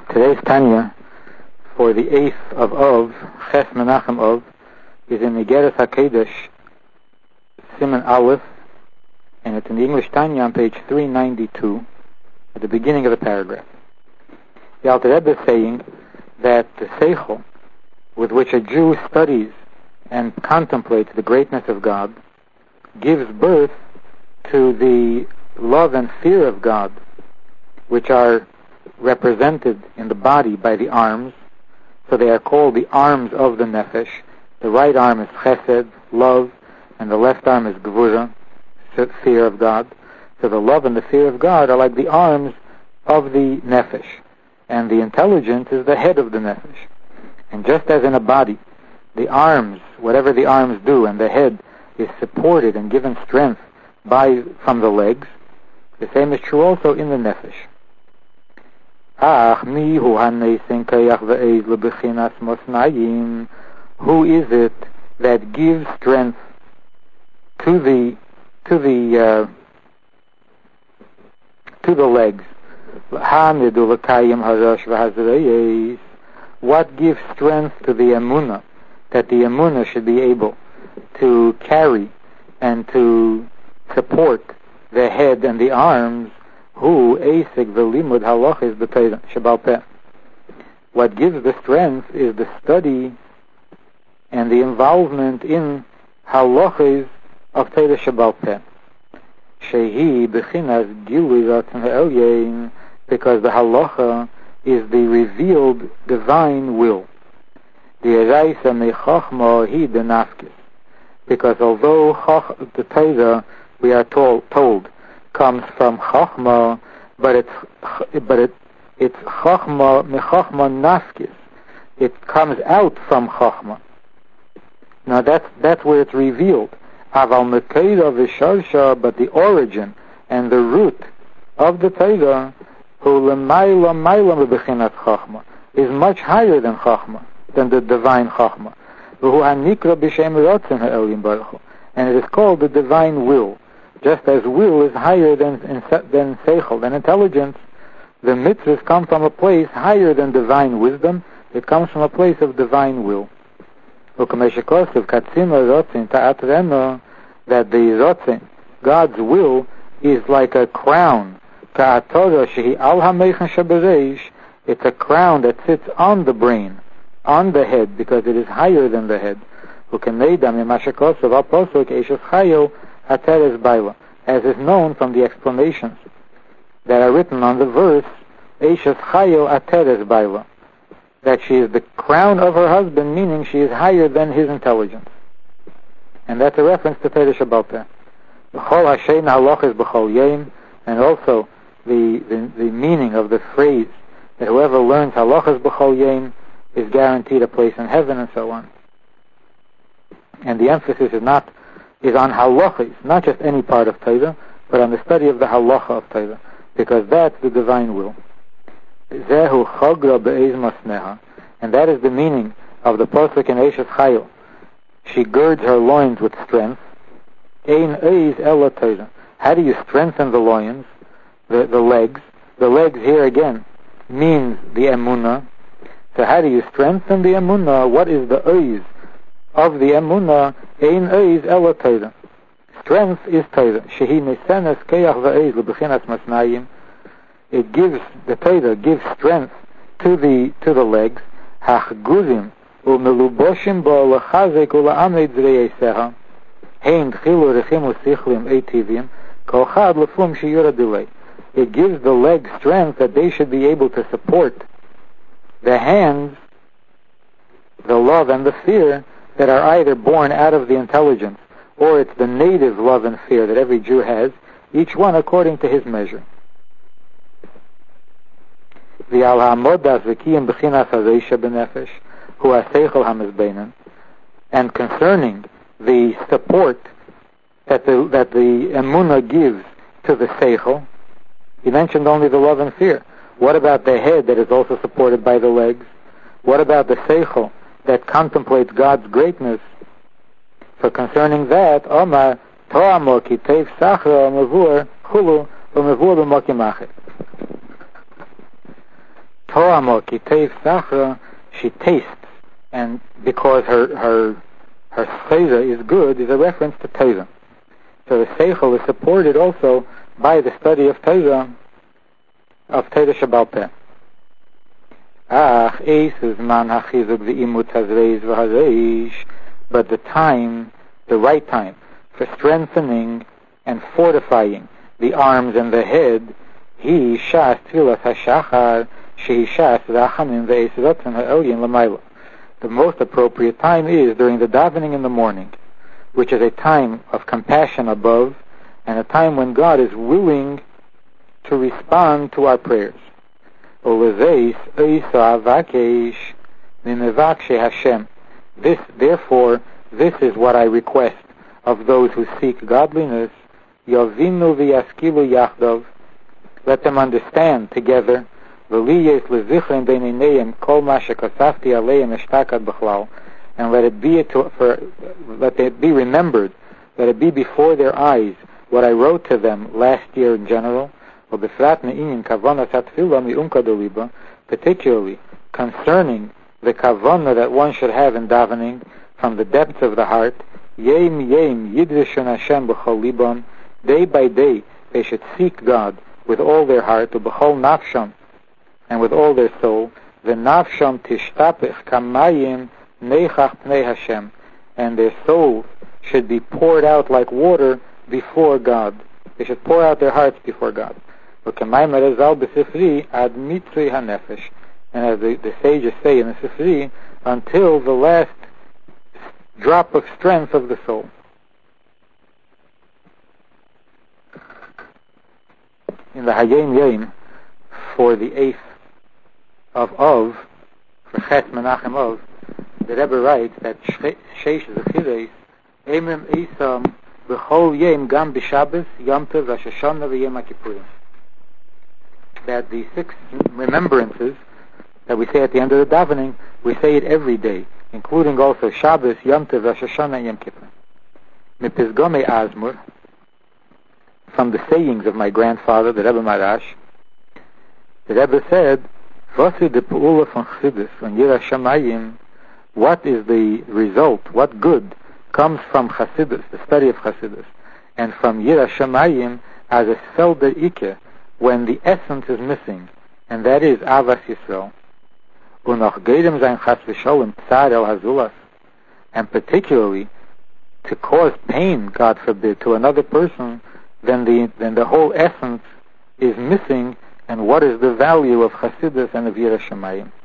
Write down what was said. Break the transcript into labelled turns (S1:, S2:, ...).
S1: Today's Tanya for the 8th of Ches Menachem Av is in Igeres HaKedesh, Siman Aleph, and it's in the English Tanya on page 392, at the beginning of the paragraph. The Alter Rebbe is saying that the Seichel, with which a Jew studies and contemplates the greatness of God, gives birth to the love and fear of God, which are represented in the body by the arms. So they are called the arms of the Nefesh. The right arm is Chesed, love, and the left arm is Gvura, fear of God. So the love and the fear of God are like the arms of the Nefesh, and the intelligence is the head of the Nefesh. And just as in a body, the arms, whatever the arms do, and the head is supported and given strength from the legs, the same is true also in the Nefesh. Who is it that gives strength to the legs? What gives strength to the emunah, that the emunah should be able to carry and to support the head and the arms? Who eisek v'limud halachis b'Torah shebal peh. What gives the strength is the study and the involvement in halachis of Torah shebal peh. Shehi b'chinas gilui ratzon ha'elyein, because the halacha is the revealed divine will. The eraisa mechachma hi denafkis, because although the Torah, we are told comes from Chachma, but it's Chachma mechachma nafkis. It comes out from Chachma. Now that's where it's revealed. Aval mekeira v'sharsha, but the origin and the root of the Torah, hu l'mayla b'bechinat Chachma, is much higher than Chachma, than the divine Chachma. V'hu hanikra b'shem ratzon ha'elim baruch hu, and it is called the divine will. Just as will is higher than seichel, than intelligence, the mitzvahs come from a place higher than divine wisdom. It comes from a place of divine will. That the rotzin, God's will, is like a crown. It's a crown that sits on the brain, on the head, because it is higher than the head. As is known from the explanations that are written on the verse, Eishes Chayo Ateres Baila, that she is the crown of her husband, meaning she is higher than his intelligence. And that's a reference to Torah Shebal Peh. B'chol Hashem halachis b'chol yom, and also the meaning of the phrase that whoever learns halachis b'chol yom is guaranteed a place in heaven, and so on. And the emphasis is on halachis, not just any part of Torah, but on the study of the halacha of Torah, because that's the divine will. Zehu chagra be'ez masneha, and that is the meaning of the pasuk in Eishes Chayil. She girds her loins with strength. Ein eiz ela Torah. How do you strengthen the loins, the legs? The legs here again means the emunah. So how do you strengthen the emunah? What is the eiz of the emunah? Ein eiz ela Torah. Strength is Torah. Shehi nesenes keach va'eiz lebechinas masnayim. It gives, the Torah gives strength to the legs. Hachguzim u'meluboshim bo lechazek u'la'amid zreyeseha. Hein tchilu rechim u'sichlim eitivim kol chad lefum shiyura delay. It gives the legs strength that they should be able to support the hands, the love and the fear that are either born out of the intelligence, or it's the native love and fear that every Jew has, each one according to his measure. And concerning the support that the emunah gives to the seichel, he mentioned only the love and fear. What about the head that is also supported by the legs? What about the seichel that contemplates God's greatness? For concerning that, Omar To'amo ki tev sachra mevur chulu v'mevur b'mokim achir. To'amo kitev sachra, she tastes, and because her seiza is good, is a reference to Torah. So the seichel is supported also by the study of Torah Shabbal Peh. But the time, the right time, for strengthening and fortifying the arms and the head, he shas tfilas hashachar, shehi shas rachamim ve'es rotzen ha'elyin l'mayla. The most appropriate time is during the davening in the morning, which is a time of compassion above, and a time when God is willing to respond to our prayers. This is what I request of those who seek godliness. Yavinu v'yaskilu yachdov. Let them understand together. And let it be remembered, let it be before their eyes what I wrote to them last year in general, particularly concerning the kavanah that one should have in davening from the depths of the heart. Day by day they should seek God with all their heart, b'chol nafsham, and with all their soul. V'nafsham tishtapech kamayim neichach pnei Hashem, and their souls should be poured out like water before God. They should pour out their hearts before God. And as the sages say in the Sifri, until the last drop of strength of the soul. In the Hayom Yom, for the 8th of Av, for Ches Menachem Av, the Rebbe writes that Sheish Zechires, Emem Isam, B'chol Yom Gam B'Shabbos, Yom Tov, Rosh Hashanah, V'Yom HaKippurim. That the 6 remembrances that we say at the end of the davening, we say it every day, including also Shabbos, Yom Tov, Rosh Hashanah, and Yom Kippur. Mipizgomei Azmur, from the sayings of my grandfather, the Rebbe Marash, the Rebbe said, what is the result, what good comes from Chassidus, the study of Chassidus, and from Yirah Shamayim as a selder Ike, when the essence is missing, and that is Avas Yisrael. And particularly to cause pain, God forbid, to another person, then the whole essence is missing. And what is the value of Chassidus and of Yirah Shamayim?